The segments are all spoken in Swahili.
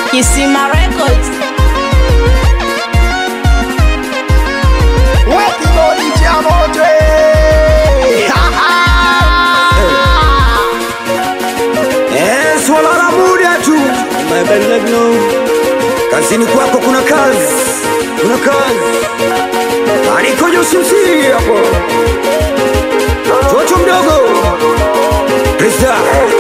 Kisima Records. Kibodi cha moto swala la muda tu. Kazini kwako kuna kazi, anikoje usimsiri hapo toto mdogo Krista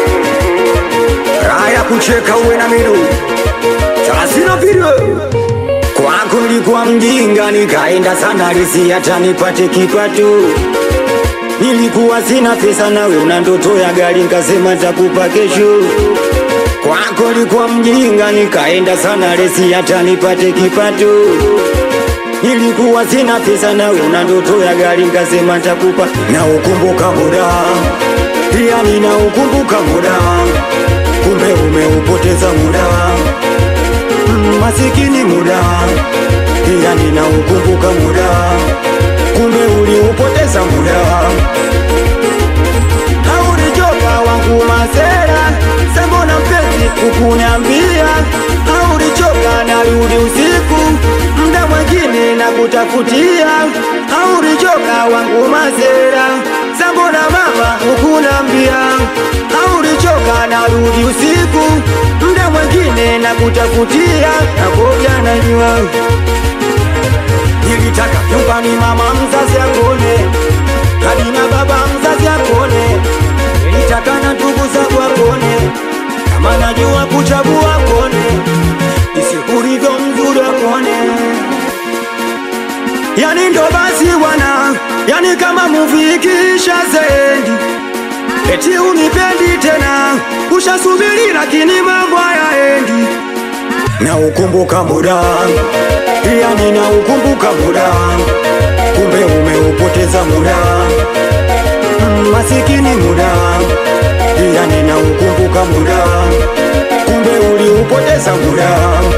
raya kucheka uwe na miru salasina video kwako nilikuwa mjinga nikaenda sana risi hata nipate kipato. Nilikuwa sina pesa nawe una ndoto ya gari nikasema nitakupa kesho. Kwako nilikuwa mjinga nikaenda sana resi hata nipate kipato. Nilikuwa sina pesa nawe una ndoto ya gari nikasema nitakupa. Na ukumbuka muda pia nina ukumbuka muda, kumbe umeupoteza muda. Masikini muda pia nina ukumbuka muda, kumbe uliupoteza muda. Haurichoka wangu masera sambona mpenzi kukuniambia. Haurichoka narudi usiku mda mwengine na kutafutia. Haurichoka wangu masera sambona mama kukunambia. Haurichoka narudi usiku mda mwengine na kutafutia. Nakoja najua nilitaka nyumbani mama mzazi akone, hadi na baba mzazi akone. Nilitaka na ndugu zangu akone, kama najua kuchagua akone, isikurivyo mzuri akone. Yani ndo basi wana, yani kama movie ikisha zendi eti unipendi tena, ushasubiri lakini mambo hayaendi. Na ukumbuka muda pia nina ukumbuka muda, kumbe umeupoteza muda. Masikini muda pia nina ukumbuka muda, kumbe uliupoteza muda.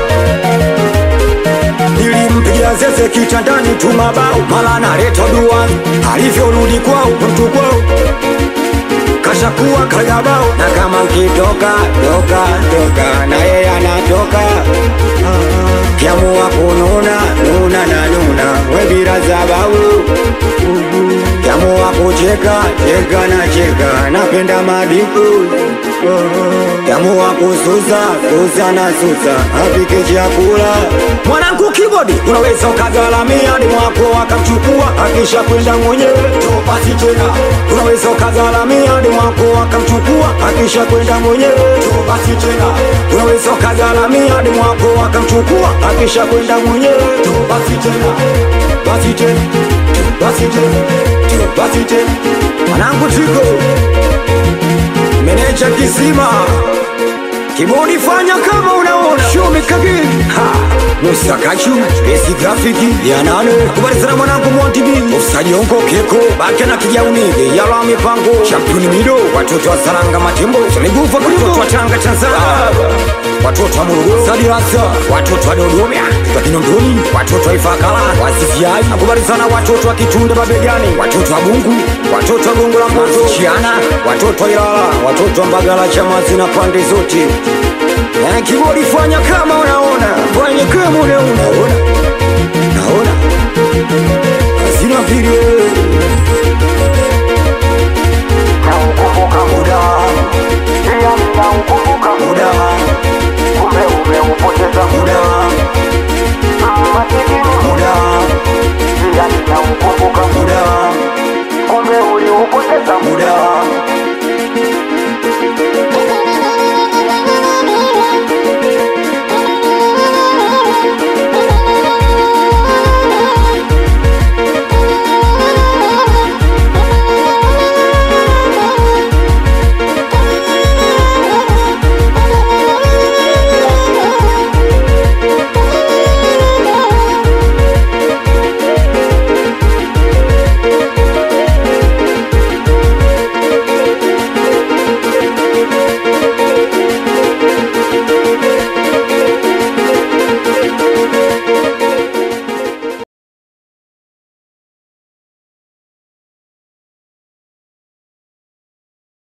Nilimpigia zeze kitandani tu mabao, mala naletwa duani, alivyorudi kwao mtu kwao kashakuwa kagabao. Na kama nkitoka toka na yeye anatoka, kiamua kununa na nuna webira zababu. Kiamua kucheka na cheka, napenda madipu. Kiamua kususa na susa, apike chakula. Mwanangu kibodi unaweza ukagalamia ni mwako akamchukua akisha kwenda mwenyewe topasi tena. Unaweza ukagalamia ni mwako akamchukua akisha kwenda mwenyewe topasi tena. Unaweza ukagalamia ni mwako akamchukua akisha kwenda mwenyewe topasi tena. Basi tena, basi tena, basi tena. Mwanangu tiko meneja Kisima kibodi fanya kama unaona show me kageni Musa Kachu Esi grafiki ya nane kubali sana mwanangu Montibi Usajiongo Keko Bake na kijauni Yala mipango Championi Mido Watoto wa Saranga Matembo Chanigufa watoto wa Tanga Tanzania Watoto wa Morogoro Sadi Rasa Watoto wa Dodoma Tukinondoni Watoto wa Ifakala Wasifiai Nakubali sana watoto wa Kitunda Babegani Watoto wa Bungu Watoto wa Gongo la Mbozo Chiana Watoto wa Ilala Watoto wa Mbagala Chamazi na pande zote. Kibodi fanya kama unaona, fanya kama unaona.